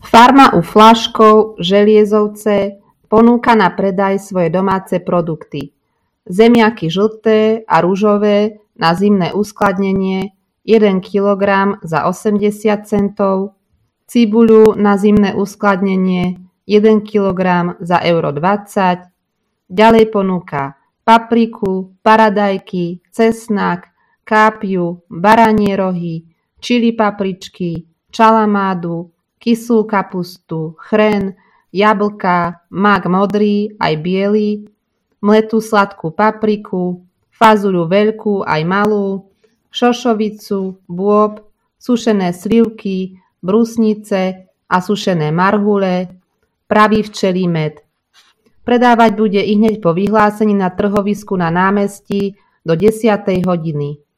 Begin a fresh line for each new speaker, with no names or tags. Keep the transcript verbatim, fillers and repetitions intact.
Farma u Fláškov, Želiezovce ponúka na predaj svoje domáce produkty. Zemiaky žlté a ružové na zimné uskladnenie jeden kilogram za osemdesiat centov, cibuľu na zimné uskladnenie jeden kilogram za euro dvadsať, ďalej ponúka papriku, paradajky, cesnak, kápiu, baranie rohy, čili papričky, čalamádu, kyslú kapustu, chren, jablká, mak modrý aj biely, mletú sladkú papriku, fazuľu veľkú aj malú, šošovicu, bôb, sušené slivky, brusnice a sušené marhule, pravý včelí med. Predávať bude ihneď po vyhlásení na trhovisku na námestí do desiatej hodiny.